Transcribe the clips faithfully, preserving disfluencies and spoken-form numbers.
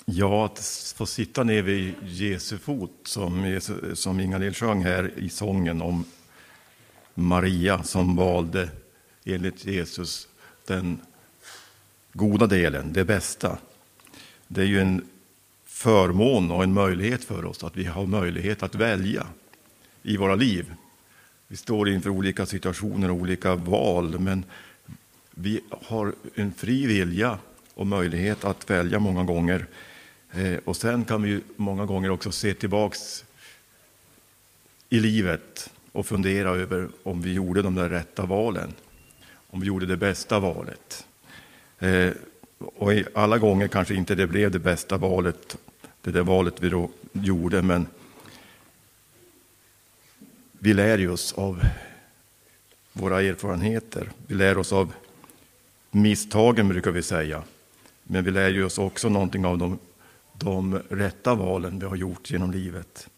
Ja, att få sitta ner vid Jesu fot, som, som Inga-Lill sjöng här i sången om Maria som valde enligt Jesus den goda delen, det bästa. Det är ju en förmån och en möjlighet för oss att vi har möjlighet att välja i våra liv. Vi står inför olika situationer och olika val, men vi har en fri vilja och möjlighet att välja många gånger. Eh, och sen kan vi många gånger också se tillbaks i livet och fundera över om vi gjorde de där rätta valen. Om vi gjorde det bästa valet. Eh, och i alla gånger kanske inte det blev det bästa valet, det där valet vi då gjorde, men vi lär oss av våra erfarenheter. Vi lär oss av misstagen, brukar vi säga. Men vi lär oss också någonting av de, de rätta valen vi har gjort genom livet.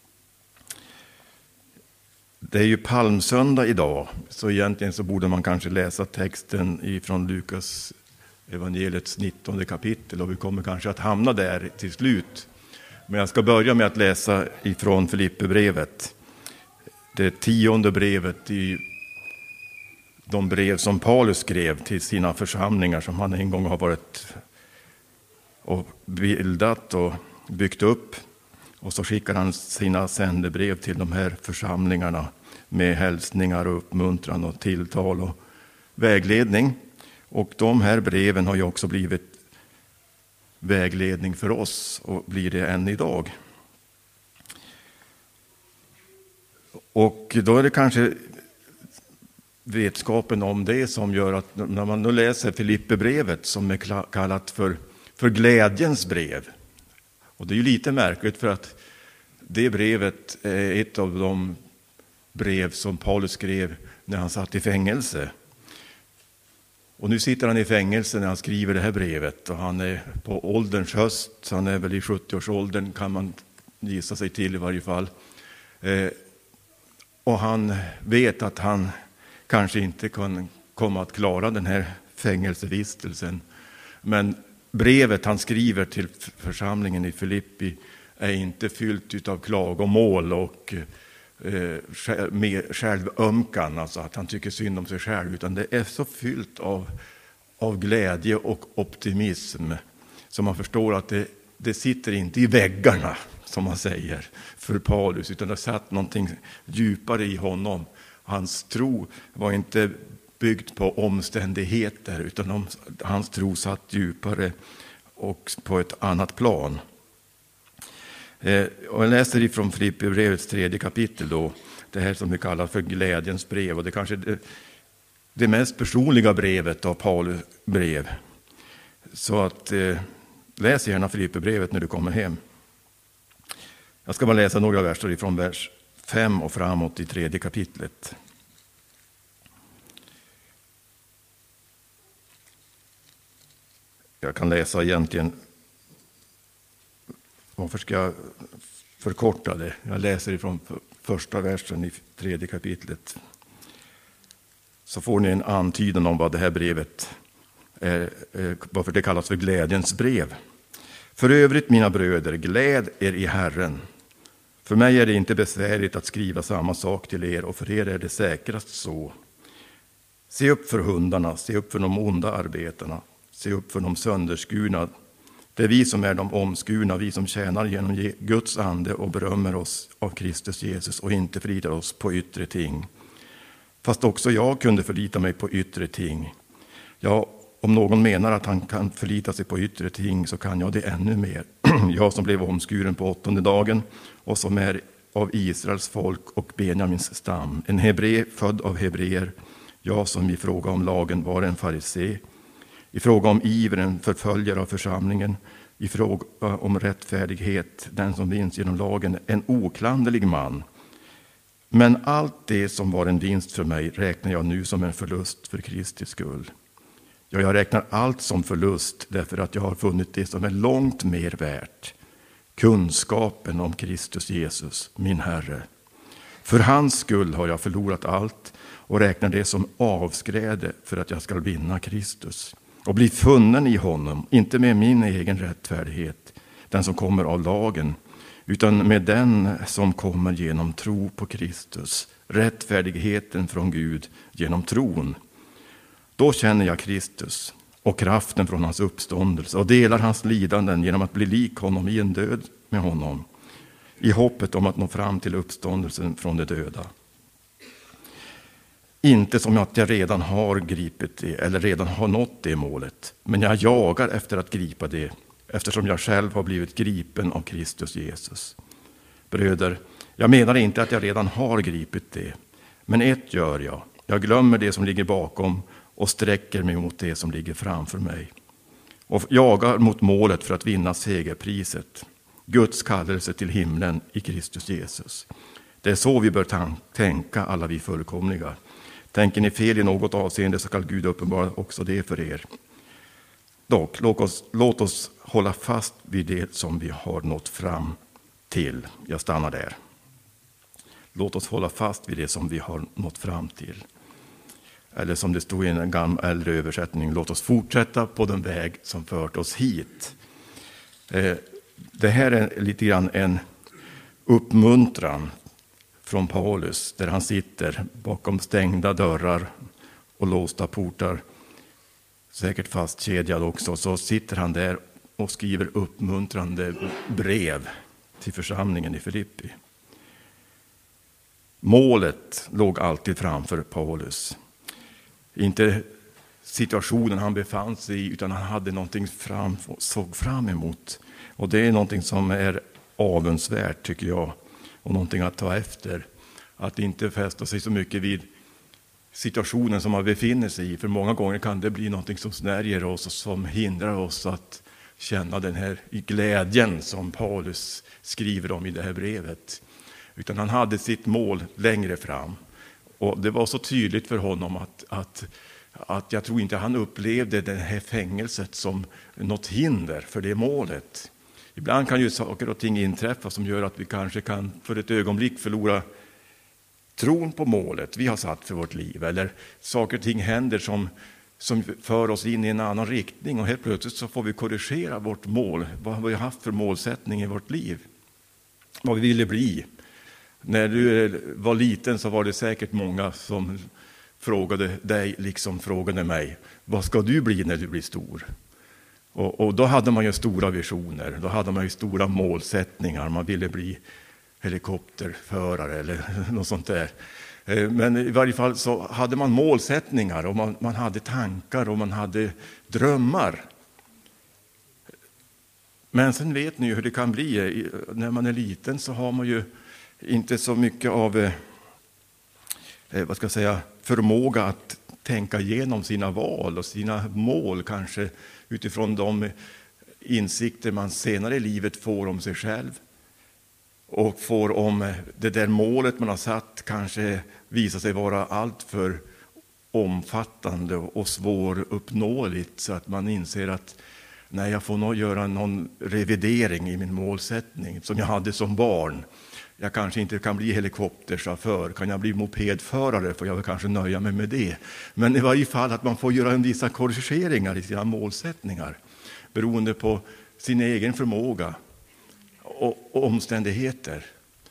Det är ju palmsöndag idag, så egentligen så borde man kanske läsa texten från Lukas evangeliets nittonde kapitel, och vi kommer kanske att hamna där till slut. Men jag ska börja med att läsa ifrån Filipperbrevet. Det tionde brevet i de brev som Paulus skrev till sina församlingar som han en gång har varit och bildat och byggt upp. Och så skickar han sina sändebrev till de här församlingarna med hälsningar och uppmuntran och tilltal och vägledning. Och de här breven har ju också blivit vägledning för oss och blir det än idag. Och då är det kanske vetskapen om det som gör att när man nu läser Filipperbrevet, som är kallat för, för glädjens brev. Och det är ju lite märkligt, för att det brevet är ett av de brev som Paulus skrev när han satt i fängelse. Och nu sitter han i fängelse när han skriver det här brevet, och han är på ålderns höst, han är väl i sjuttio-årsåldern kan man gissa sig till i varje fall. Eh, och han vet att han kanske inte kan komma att klara den här fängelsevistelsen. Men brevet han skriver till församlingen i Filippi är inte fyllt av klagomål och eh, självömkan, alltså att han tycker synd om sig själv, utan det är så fyllt av, av glädje och optimism, så man förstår att det, det sitter inte i väggarna, som man säger, för Paulus, utan det satt någonting djupare i honom. Hans tro var inte byggt på omständigheter, utan om, hans tro satt djupare och på ett annat plan. Eh, och jag läser ifrån Filipperbrevets tredje kapitel då, det här som vi kallar för glädjens brev, och det kanske det, det mest personliga brevet av Paulus brev. Så att eh, läs gärna Filipperbrevet när du kommer hem. Jag ska bara läsa några verser ifrån vers fem och framåt i tredje kapitlet. Jag kan läsa egentligen, varför ska jag förkorta det? Jag läser ifrån första versen i tredje kapitlet. Så får ni en antydan om vad det här brevet är, varför det kallas för glädjens brev. För övrigt, mina bröder, gläd er i Herren. För mig är det inte besvärligt att skriva samma sak till er, och för er är det säkrast så. Se upp för hundarna, se upp för de onda arbetarna, se upp för de sönderskurna. Det är vi som är de omskurna, vi som tjänar genom Guds ande och berömmer oss av Kristus Jesus och inte förlitar oss på yttre ting. Fast också jag kunde förlita mig på yttre ting. Ja, om någon menar att han kan förlita sig på yttre ting, så kan jag det ännu mer. Jag som blev omskuren på åttonde dagen och som är av Israels folk och Benjamins stam. En hebré född av hebreer. Jag som i fråga om lagen var en farisé. I fråga om ivern förföljare av församlingen. I fråga om rättfärdighet, den som vinns genom lagen, en oklanderlig man. Men allt det som var en vinst för mig räknar jag nu som en förlust för Kristi skull. Ja, jag räknar allt som förlust därför att jag har funnit det som är långt mer värt. Kunskapen om Kristus Jesus, min Herre. För hans skull har jag förlorat allt och räknar det som avskräde för att jag ska vinna Kristus. Och bli funnen i honom, inte med min egen rättfärdighet, den som kommer av lagen, utan med den som kommer genom tro på Kristus, rättfärdigheten från Gud genom tron. Då känner jag Kristus och kraften från hans uppståndelse och delar hans lidanden genom att bli lik honom i en död med honom, i hoppet om att nå fram till uppståndelsen från de döda. Inte som att jag redan har gripit det eller redan har nått det målet, men jag jagar efter att gripa det, eftersom jag själv har blivit gripen av Kristus Jesus. Bröder, jag menar inte att jag redan har gripit det, men ett gör jag. Jag glömmer det som ligger bakom och sträcker mig mot det som ligger framför mig. Och jagar mot målet för att vinna segerpriset, Guds kallelse till himlen i Kristus Jesus. Det är så vi bör tänka, alla vi fullkomliga. Tänker ni fel i något avseende så kan Gud uppenbara också det för er. Dock, låt oss, låt oss hålla fast vid det som vi har nått fram till. Jag stannar där. Låt oss hålla fast vid det som vi har nått fram till. Eller som det stod i en gammal äldre översättning, låt oss fortsätta på den väg som fört oss hit. Det här är lite grann en uppmuntran från Paulus, där han sitter bakom stängda dörrar och låsta portar, säkert fastkedjad också, så sitter han där och skriver uppmuntrande brev till församlingen i Filippi. Målet låg alltid framför Paulus. Inte situationen han befann sig i, utan han hade någonting fram, såg fram emot. Och det är någonting som är avundsvärt, tycker jag. Och någonting att ta efter. Att inte fästa sig så mycket vid situationen som man befinner sig i. För många gånger kan det bli någonting som snärjer oss och som hindrar oss att känna den här glädjen som Paulus skriver om i det här brevet. Utan han hade sitt mål längre fram. Och det var så tydligt för honom att, att, att jag tror inte han upplevde det här fängelset som något hinder för det målet. Ibland kan ju saker och ting inträffa som gör att vi kanske kan för ett ögonblick förlora tron på målet vi har satt för vårt liv. Eller saker och ting händer som, som för oss in i en annan riktning. Och helt plötsligt så får vi korrigera vårt mål. Vad har vi haft för målsättning i vårt liv? Vad vi ville bli. När du var liten så var det säkert många som frågade dig, liksom frågade mig, vad ska du bli när du blir stor? Och, och då hade man ju stora visioner, då hade man ju stora målsättningar. Man ville bli helikopterförare eller något sånt där. Men i varje fall så hade man målsättningar och man, man hade tankar och man hade drömmar. Men sen vet ni ju hur det kan bli. När man är liten så har man ju inte så mycket av eh, vad ska jag säga, förmåga att tänka igenom sina val och sina mål, kanske utifrån de insikter man senare i livet får om sig själv och får om det där målet man har satt kanske visar sig vara allt för omfattande och svåruppnåeligt, så att man inser att nej, jag får nog göra någon revidering i min målsättning som jag hade som barn. Jag kanske inte kan bli helikopterchaufför. Kan jag bli mopedförare får jag kanske nöja mig med det. Men i varje fall att man får göra en vissa korrigeringar i sina målsättningar beroende på sin egen förmåga och, och omständigheter.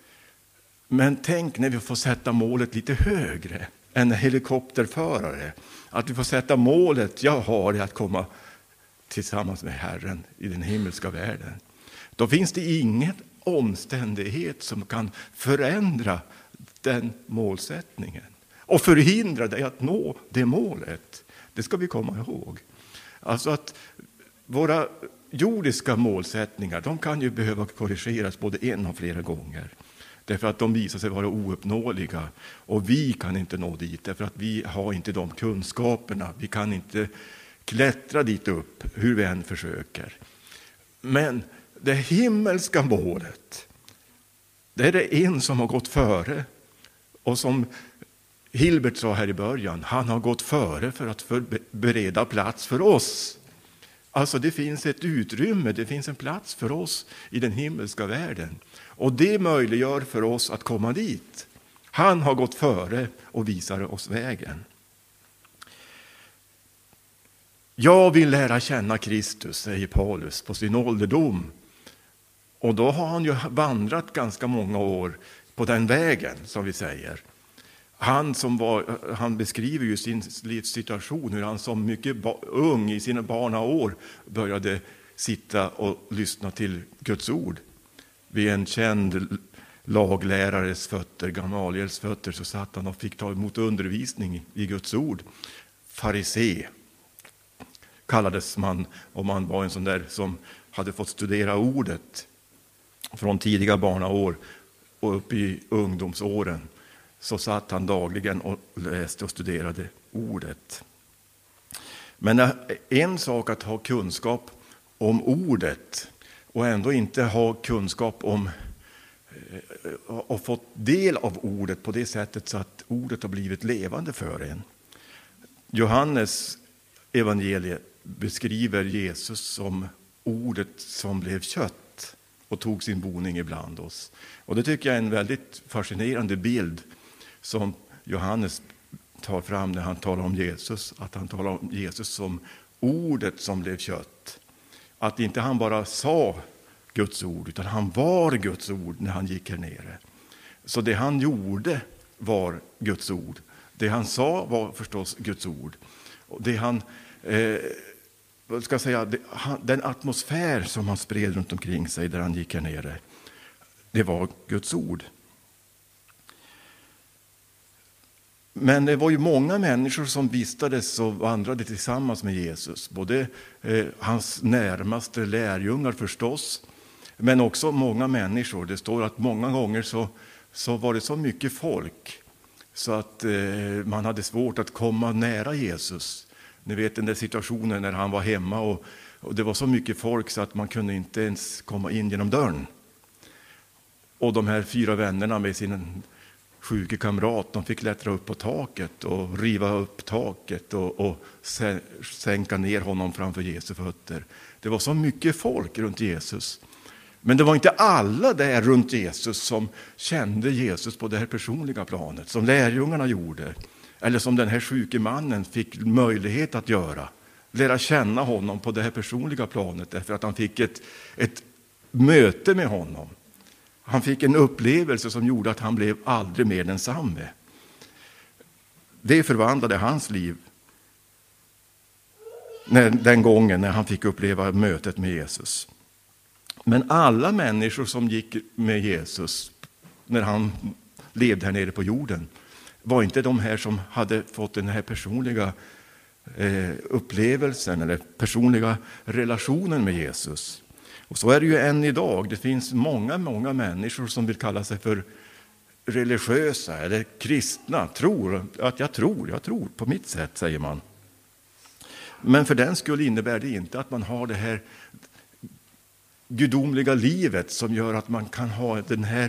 Men tänk när vi får sätta målet lite högre än helikopterförare. Att vi får sätta målet jag har att komma tillsammans med Herren i den himmelska världen. Då finns det ingen omständighet som kan förändra den målsättningen och förhindra dig att nå det målet. Det ska vi komma ihåg. Alltså att våra jordiska målsättningar, de kan ju behöva korrigeras både en och flera gånger. Därför att de visar sig vara ouppnåeliga. Och vi kan inte nå dit därför att vi har inte de kunskaperna. Vi kan inte klättra dit upp hur vi än försöker. Men det himmelska målet, det är det en som har gått före. Och som Hilbert sa här i början, han har gått före för att bereda plats för oss. Alltså det finns ett utrymme, det finns en plats för oss i den himmelska världen. Och det möjliggör för oss att komma dit. Han har gått före och visar oss vägen. Jag vill lära känna Kristus, säger Paulus på sin ålderdom. Och då har han ju vandrat ganska många år på den vägen, som vi säger. Han, som var, han beskriver ju sin livssituation, hur han som mycket ung i sina barnaår började sitta och lyssna till Guds ord. Vid en känd laglärares fötter, Gamaliels fötter, så satt han och fick ta emot undervisning i Guds ord. Farisé kallades man, om man var en sån där som hade fått studera ordet från tidiga barnaår och upp i ungdomsåren. Så satt han dagligen och läste och studerade ordet. Men en sak att ha kunskap om ordet och ändå inte ha kunskap om och fått del av ordet på det sättet så att ordet har blivit levande för en. Johannes evangeliet beskriver Jesus som ordet som blev kött och tog sin boning ibland oss. Och det tycker jag är en väldigt fascinerande bild som Johannes tar fram när han talar om Jesus. Att han talar om Jesus som ordet som blev kött. Att inte han bara sa Guds ord, utan han var Guds ord när han gick här nere. Så det han gjorde var Guds ord. Det han sa var förstås Guds ord. Och det han, eh, vad ska jag säga, det, han, den atmosfär som han spred runt omkring sig där han gick här nere, det var Guds ord. Men det var ju många människor som vistades och vandrade tillsammans med Jesus. Både eh, hans närmaste lärjungar förstås, men också många människor. Det står att många gånger så, så var det så mycket folk så att eh, man hade svårt att komma nära Jesus. Ni vet den där situationen när han var hemma och, och det var så mycket folk så att man kunde inte ens komma in genom dörren. Och de här fyra vännerna med sin sjuke kamrat, de fick klättra upp på taket och riva upp taket och, och sänka ner honom framför Jesu fötter. Det var så mycket folk runt Jesus. Men det var inte alla där runt Jesus som kände Jesus på det här personliga planet, som lärjungarna gjorde. Eller som den här sjuke mannen fick möjlighet att göra. Lära känna honom på det här personliga planet därför att han fick ett, ett möte med honom. Han fick en upplevelse som gjorde att han blev aldrig mer densamme. Det förvandlade hans liv när, den gången när han fick uppleva mötet med Jesus. Men alla människor som gick med Jesus när han levde här nere på jorden var inte de här som hade fått den här personliga eh, upplevelsen eller personliga relationen med Jesus. Och så är det ju än idag. Det finns många, många människor som vill kalla sig för religiösa eller kristna. Tror att jag tror, jag tror på mitt sätt, säger man. Men för den skull innebär det inte att man har det här gudomliga livet som gör att man kan ha den här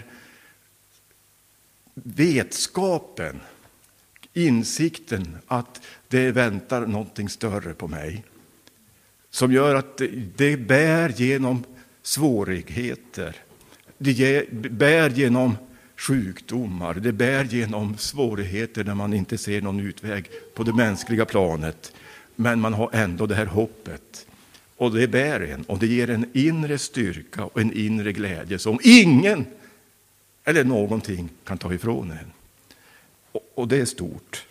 vetskapen, insikten att det väntar någonting större på mig. Som gör att det bär genom svårigheter, det bär genom sjukdomar, det bär genom svårigheter när man inte ser någon utväg på det mänskliga planet. Men man har ändå det här hoppet. Och det bär en och det ger en inre styrka och en inre glädje som ingen eller någonting kan ta ifrån en. Och, och det är stort.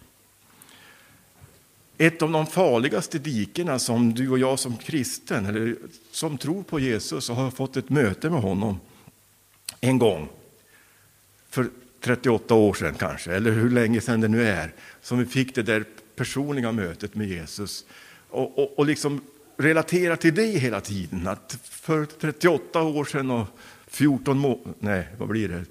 Ett av de farligaste dikena som du och jag som kristen eller som tror på Jesus och har fått ett möte med honom en gång för trettioåtta år sedan kanske, eller hur länge sedan det nu är, som vi fick det där personliga mötet med Jesus och, och, och liksom relatera till det hela tiden, att för trettioåtta år sedan och fjorton månader, nej vad blir det?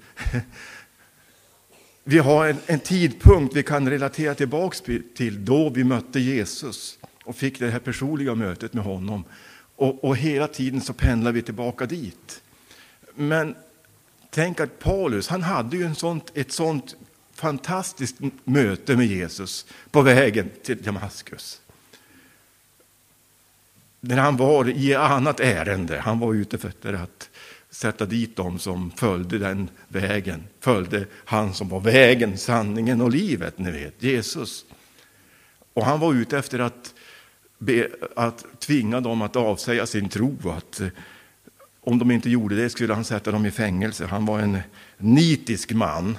Vi har en, en tidpunkt vi kan relatera tillbaka till då vi mötte Jesus och fick det här personliga mötet med honom. Och, och hela tiden så pendlar vi tillbaka dit. Men tänk att Paulus, han hade ju en sånt, ett sånt fantastiskt möte med Jesus på vägen till Damaskus. När han var i annat ärende, han var ute för att sätta dit dem som följde den vägen. Följde han som var vägen, sanningen och livet, ni vet, Jesus. Och han var ute efter att, be, att tvinga dem att avsäga sin tro. Att Om de inte gjorde det skulle han sätta dem i fängelse. Han var en nitisk man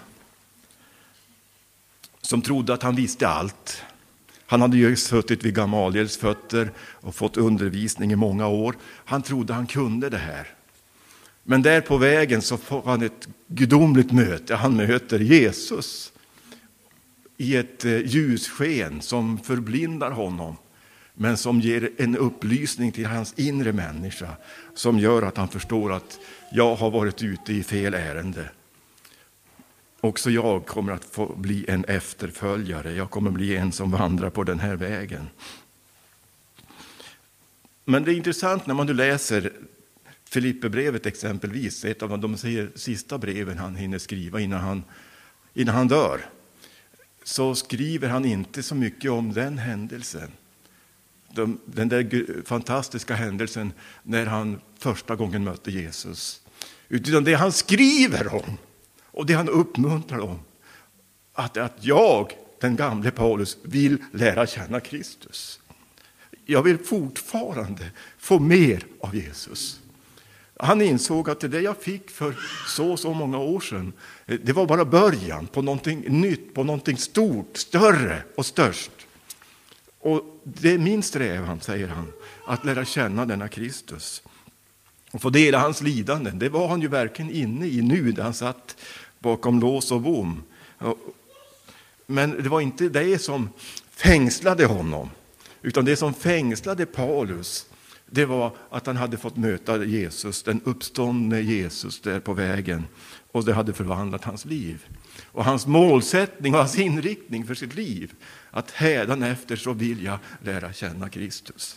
som trodde att han visste allt. Han hade ju suttit vid Gamaliels fötter och fått undervisning i många år. Han trodde han kunde det här. Men där på vägen så får han ett gudomligt möte. Han möter Jesus i ett ljussken som förblindar honom, men som ger en upplysning till hans inre människa som gör att han förstår att jag har varit ute i fel ärende. Också jag kommer att få bli en efterföljare. Jag kommer bli en som vandrar på den här vägen. Men det är intressant när man nu läser Filipperbrevet exempelvis, ett av de sista breven han hinner skriva innan han, innan han dör, så skriver han inte så mycket om den händelsen. De, den där fantastiska händelsen när han första gången mötte Jesus. Utan det han skriver om och det han uppmuntrar om, att, att jag, den gamle Paulus, vill lära känna Kristus. Jag vill fortfarande få mer av Jesus. Han insåg att det där jag fick för så så många år sedan, det var bara början på någonting nytt, på någonting stort, större och störst. Och det är min strävan, säger han, att lära känna denna Kristus. Och få dela hans lidanden. Det var han ju verkligen inne i nu där han satt bakom lås och bom. Men det var inte det som fängslade honom. Utan det som fängslade Paulus, det var att han hade fått möta Jesus, den uppståndne Jesus där på vägen. Och det hade förvandlat hans liv. Och hans målsättning och hans inriktning för sitt liv, att hädanefter så vill jag lära känna Kristus.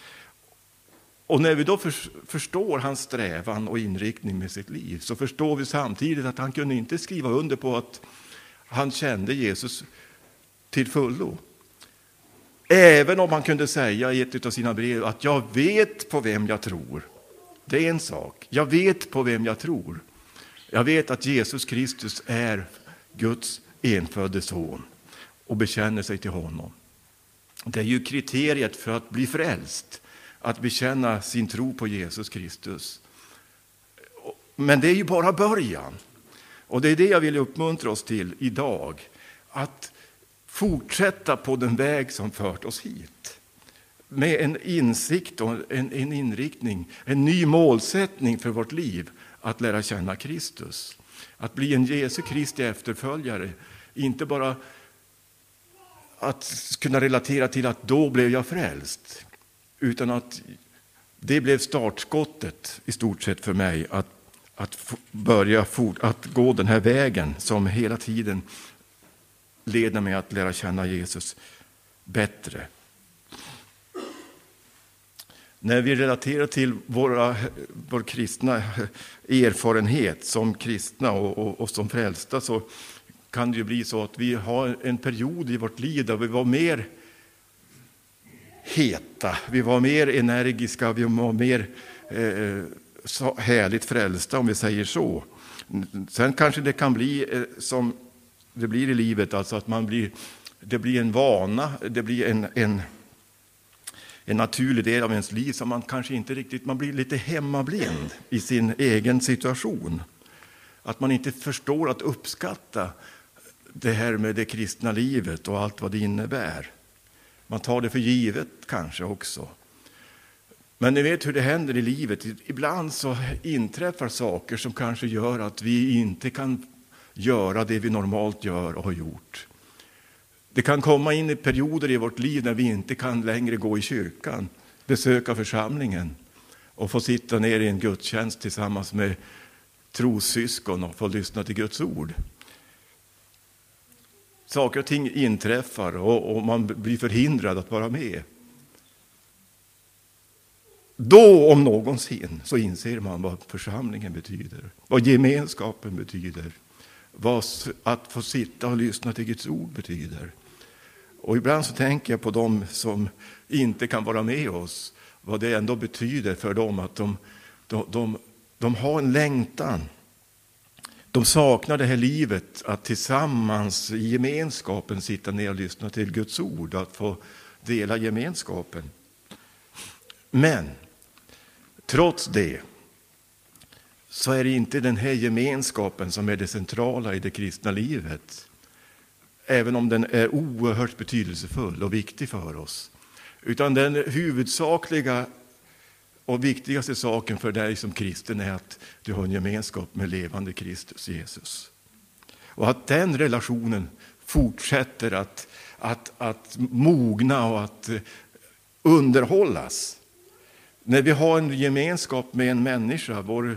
Och när vi då förstår hans strävan och inriktning med sitt liv, så förstår vi samtidigt att han kunde inte skriva under på att han kände Jesus till fullo. Även om han kunde säga i ett av sina brev att jag vet på vem jag tror. Det är en sak. Jag vet på vem jag tror. Jag vet att Jesus Kristus är Guds enfödde son och bekänner sig till honom. Det är ju kriteriet för att bli frälst, att bekänna sin tro på Jesus Kristus. Men det är ju bara början. Och det är det jag vill uppmuntra oss till idag. Att fortsätta på den väg som fört oss hit. Med en insikt och en, en inriktning, en ny målsättning för vårt liv. Att lära känna Kristus. Att bli en Jesu Kristi efterföljare. Inte bara att kunna relatera till att då blev jag frälst. Utan att det blev startskottet i stort sett för mig. Att, att börja fort, att gå den här vägen som hela tiden leder mig att lära känna Jesus bättre. När vi relaterar till våra, vår kristna erfarenhet som kristna och, och, och som frälsta, så kan det ju bli så att vi har en period i vårt liv där vi var mer heta, vi var mer energiska, vi var mer eh, så härligt frälsta, om vi säger så. Sen kanske det kan bli eh, som det blir i livet, alltså att man blir, det blir en vana, det blir en, en, en naturlig del av ens liv som man kanske inte riktigt, man blir lite hemmablind i sin egen situation. Att man inte förstår att uppskatta det här med det kristna livet och allt vad det innebär. Man tar det för givet kanske också. Men ni vet hur det händer i livet. Ibland så inträffar saker som kanske gör att vi inte kan göra det vi normalt gör och har gjort. Det kan komma in i perioder i vårt liv när vi inte kan längre gå i kyrkan, besöka församlingen och få sitta ner i en gudstjänst tillsammans med trossyskon och få lyssna till Guds ord. Saker och ting inträffar och, och man blir förhindrad att vara med. Då om någonsin så inser man vad församlingen betyder, vad gemenskapen betyder, vad att få sitta och lyssna till Guds ord betyder. Och ibland så tänker jag på dem som inte kan vara med oss, vad det ändå betyder för dem att de, de, de, de har en längtan. De saknar det här livet att tillsammans i gemenskapen sitta ner och lyssna till Guds ord, att få dela gemenskapen. Men trots det så är det inte den här gemenskapen som är det centrala i det kristna livet. Även om den är oerhört betydelsefull och viktig för oss. Utan den huvudsakliga och viktigaste saken för dig som kristen är att du har en gemenskap med levande Kristus Jesus. Och att den relationen fortsätter att, att, att mogna och att underhållas. När vi har en gemenskap med en människa, vår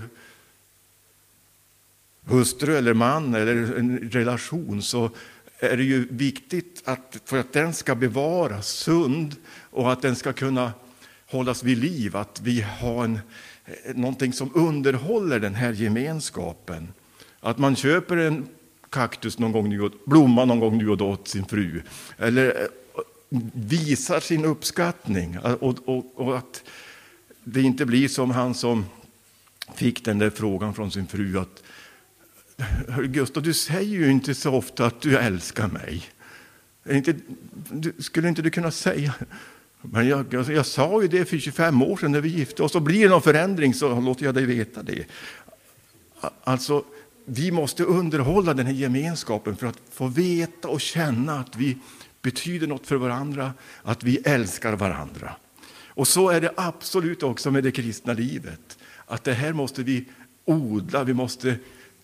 hustru eller man eller en relation, så är det ju viktigt att för att den ska bevaras sund och att den ska kunna hållas vid liv, att vi har en, någonting som underhåller den här gemenskapen. Att man köper en kaktus någon gång nu och blomma någon gång nu och då åt sin fru, eller visar sin uppskattning, och, och, och att det inte blir som han som fick den där frågan från sin fru att Gustav, du säger ju inte så ofta att du älskar mig. Inte, skulle inte du kunna säga? Men jag, jag, jag sa ju det för tjugofem år sedan när vi gifte oss, och blir det någon förändring så låter jag dig veta det. Alltså, vi måste underhålla den här gemenskapen för att få veta och känna att vi betyder något för varandra, att vi älskar varandra. Och så är det absolut också med det kristna livet. Att det här måste vi odla, vi måste,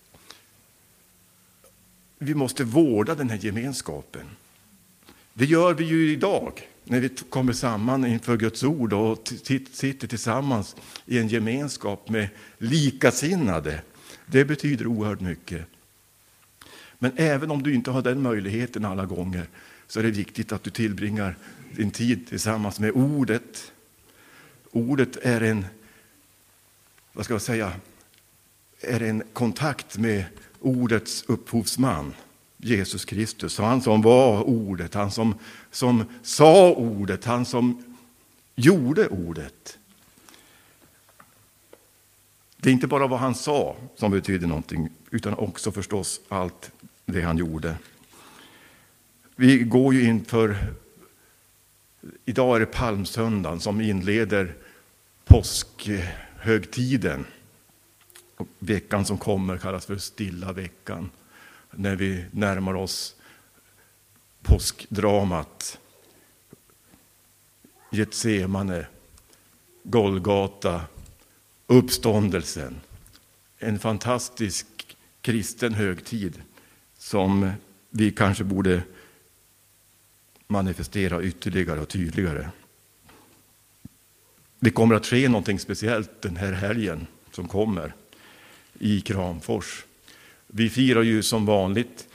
vi måste vårda den här gemenskapen. Det gör vi ju idag när vi kommer samman inför Guds ord och sitter tillsammans i en gemenskap med likasinnade. Det betyder oerhört mycket. Men även om du inte har den möjligheten alla gånger, så är det viktigt att du tillbringar din tid tillsammans med ordet. Ordet är en, vad ska jag säga, är en kontakt med ordets upphovsman, Jesus Kristus. Han som var ordet, han som, som sa ordet, han som gjorde ordet. Det är inte bara vad han sa som betyder någonting, utan också förstås allt det han gjorde. Vi går ju inför, idag är det palmsöndagen som inleder påskhögtiden. Och veckan som kommer kallas för stilla veckan, när vi närmar oss påskdramat. Getsemane, Golgata, uppståndelsen. En fantastisk kristen högtid som vi kanske borde manifestera ytterligare och tydligare. Det kommer att ske någonting speciellt den här helgen som kommer i Kramfors. Vi firar ju som vanligt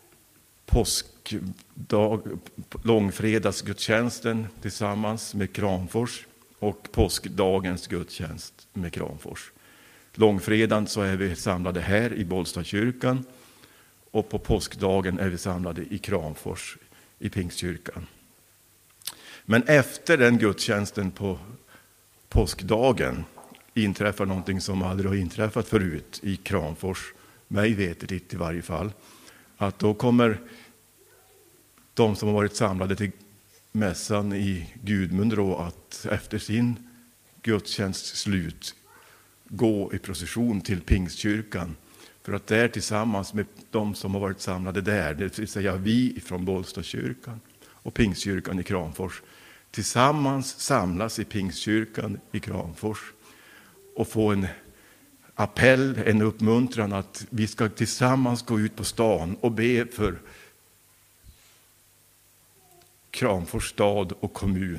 påskdag, långfredagsgudstjänsten tillsammans med Kramfors och påskdagens gudstjänst med Kramfors. Långfredagen så är vi samlade här i Bollstadskyrkan, och på påskdagen är vi samlade i Kramfors i Pingstkyrkan. Men efter den gudstjänsten på påskdagen inträffar någonting som aldrig har inträffat förut i Kramfors, mig veterligt i varje fall. Att då kommer de som har varit samlade till mässan i Gudmundså att efter sin gudstjänst slut gå i procession till Pingstkyrkan, för att där tillsammans med de som har varit samlade där, det vill säga vi från Bollstadskyrkan och Pingstkyrkan i Kramfors, tillsammans samlas i Pingstkyrkan i Kramfors och få en appell, en uppmuntran att vi ska tillsammans gå ut på stan och be för Kramfors stad och kommun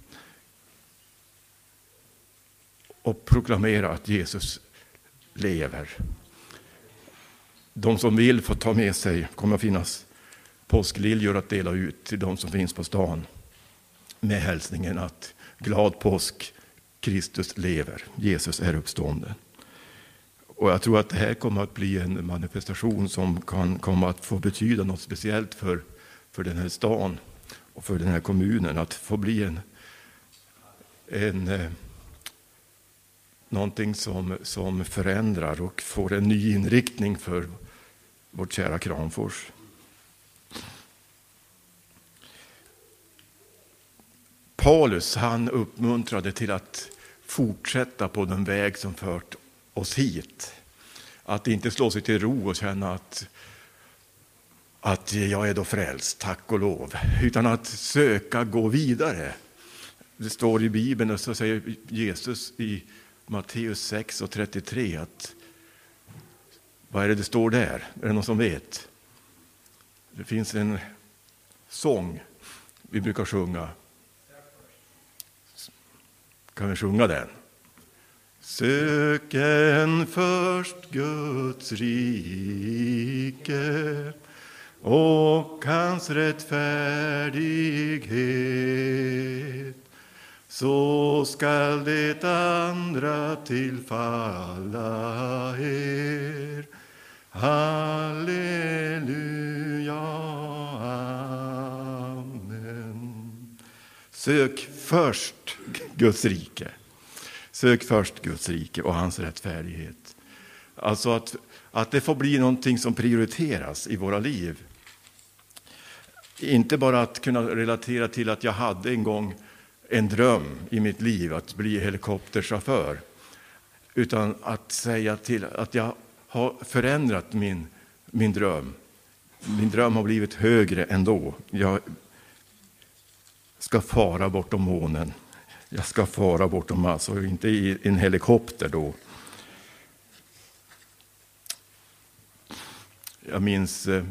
och proklamera att Jesus lever. De som vill får ta med sig, kommer att finnas påskliljor att dela ut till de som finns på stan med hälsningen att glad påsk, Kristus lever, Jesus är uppstånden. Och jag tror att det här kommer att bli en manifestation som kan komma att få betyda något speciellt för, för den här stan och för den här kommunen. Att få bli en, en eh, någonting som, som förändrar och får en ny inriktning för vårt kära Kramfors. Paulus, han uppmuntrade till att fortsätta på den väg som fört oss hit. Att inte slå sig till ro och känna att, att jag är då frälst, tack och lov. Utan att söka gå vidare. Det står i Bibeln, och så säger Jesus i Matteus sex och trettiotre att, vad är det det står där? Är det någon som vet? Det finns en sång vi brukar sjunga. Kan vi sjunga den? Sök en först Guds rike och hans rättfärdighet, så skall det andra tillfalla er. Halleluja, amen. Sök först Guds rike. Sök först Guds rike och hans rättfärdighet. Alltså att, att det får bli någonting som prioriteras i våra liv. Inte bara att kunna relatera till att jag hade en gång en dröm i mitt liv att bli helikopterchaufför. Utan att säga till att jag har förändrat min, min dröm. Min dröm har blivit högre ändå. Jag ska fara bortom månen. Jag ska fara bortom Mars, och inte i en helikopter då. Jag minns eh,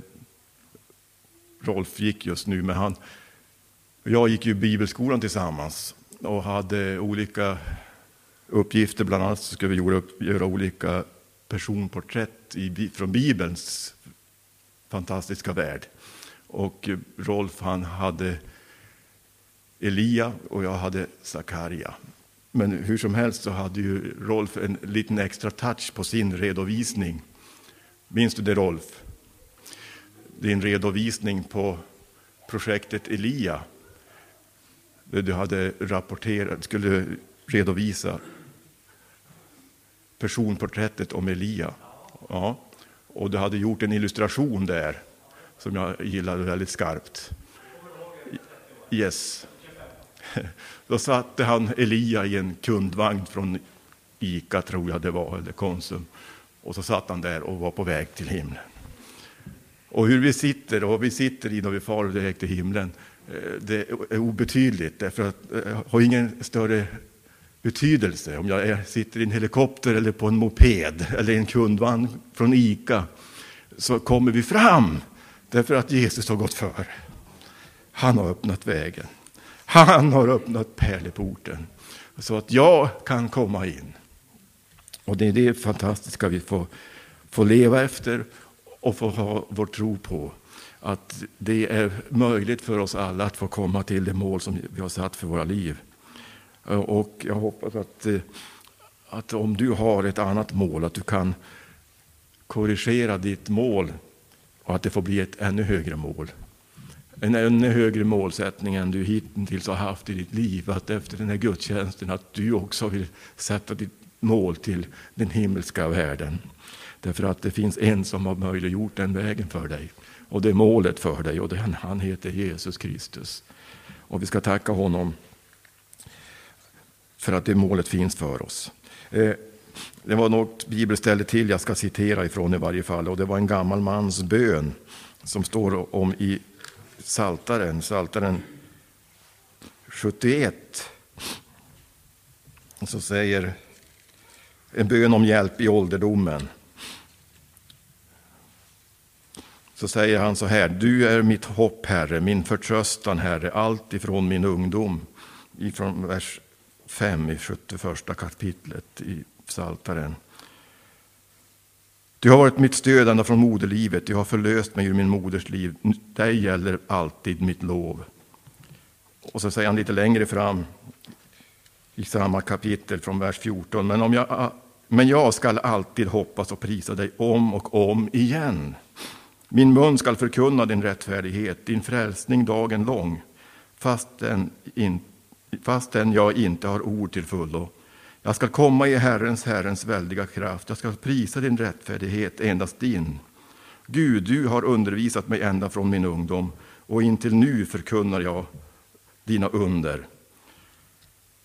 Rolf gick just nu, men han, jag gick ju bibelskolan tillsammans och hade olika uppgifter. Bland annat så skulle vi göra, göra olika personporträtt i, från Bibelns fantastiska värld. Och Rolf, han hade Elia och jag hade Zakaria. Men hur som helst så hade ju Rolf en liten extra touch på sin redovisning. Minns du det, Rolf? Din redovisning på projektet Elia. Där du hade rapporterat, skulle redovisa personporträttet om Elia. Ja. Och du hade gjort en illustration där som jag gillade väldigt skarpt. Yes. Då satte han Elia i en kundvagn från Ica, tror jag det var, eller Konsum. Och så satt han där och var på väg till himlen. Och hur vi sitter, och vi sitter i när vi far väg till himlen, det är obetydligt. Därför att det har ingen större betydelse om jag är, sitter i en helikopter eller på en moped eller en kundvagn från Ica. Så kommer vi fram därför att Jesus har gått för. Han har öppnat vägen. Han har öppnat pärleporten så att jag kan komma in. Och det är det fantastiska vi får, får leva efter och få ha vår tro på. Att det är möjligt för oss alla att få komma till det mål som vi har satt för våra liv. Och jag hoppas att, att om du har ett annat mål, att du kan korrigera ditt mål och att det får bli ett ännu högre mål. En ännu högre målsättning än du hittills har haft i ditt liv. Att efter den här gudstjänsten att du också vill sätta ditt mål till den himmelska världen. Därför att det finns en som har möjliggjort den vägen för dig. Och det är målet för dig, och den, han heter Jesus Kristus. Och vi ska tacka honom för att det målet finns för oss. Eh, det var något bibelställe till jag ska citera ifrån i varje fall. Och det var en gammal mans bön som står om i Psaltaren, Psaltaren sjuttioett. Och så säger en bön om hjälp i ålderdomen. Så säger han så här: du är mitt hopp, Herre, min förtröstan, Herre, allt ifrån min ungdom. Ifrån vers fem i sjuttioförsta kapitlet i Psaltaren. Du har varit mitt stöd ända från moderlivet. Du har förlöst mig ur min moders liv. Dig gäller alltid mitt lov. Och så säger han lite längre fram i samma kapitel från vers fjorton. Men, om jag, men jag skall alltid hoppas och prisa dig om och om igen. Min mun skall förkunna din rättfärdighet, din frälsning dagen lång. Fastän, in, fastän jag inte har ord till fullo. Jag ska komma i Herrens, Herrens väldiga kraft. Jag ska prisa din rättfärdighet, endast din. Gud, du har undervisat mig ända från min ungdom, och intill nu förkunnar jag dina under.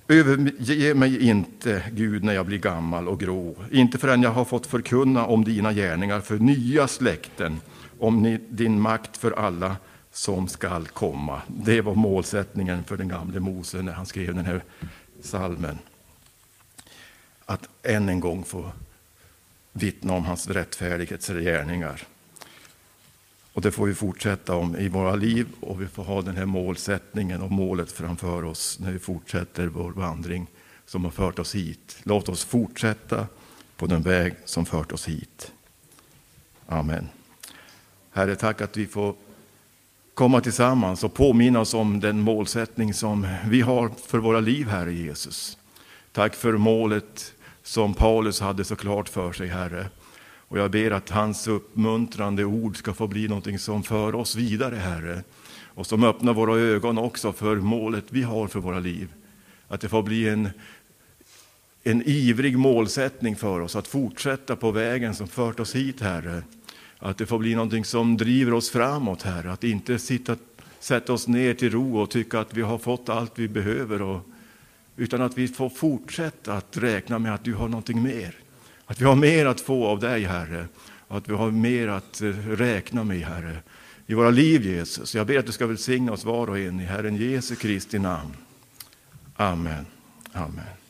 Överge mig inte, Gud, när jag blir gammal och grå, inte förrän jag har fått förkunna om dina gärningar för nya släkten, om ni, din makt för alla som skall komma. Det var målsättningen för den gamle Mose när han skrev den här salmen. Att än en gång få vittna om hans rättfärdighetsgärningar. Och det får vi fortsätta om i våra liv, och vi får ha den här målsättningen och målet framför oss när vi fortsätter vår vandring som har fört oss hit. Låt oss fortsätta på den väg som fört oss hit. Amen. Herre, tack att vi får komma tillsammans och påminna oss om den målsättning som vi har för våra liv, Herre Jesus. Tack för målet som Paulus hade så klart för sig, Herre. Och jag ber att hans uppmuntrande ord ska få bli någonting som för oss vidare, Herre. Och som öppnar våra ögon också för målet vi har för våra liv. Att det får bli en, en ivrig målsättning för oss att fortsätta på vägen som fört oss hit, Herre. Att det får bli någonting som driver oss framåt, Herre. Att inte sitta, sätta oss ner till ro och tycka att vi har fått allt vi behöver. Och, utan att vi får fortsätta att räkna med att du har någonting mer. Att vi har mer att få av dig, Herre. Och att vi har mer att räkna med, Herre. I våra liv, Jesus. Jag ber att du ska välsigna oss var och en i Herren Jesu Kristi namn. Amen. Amen.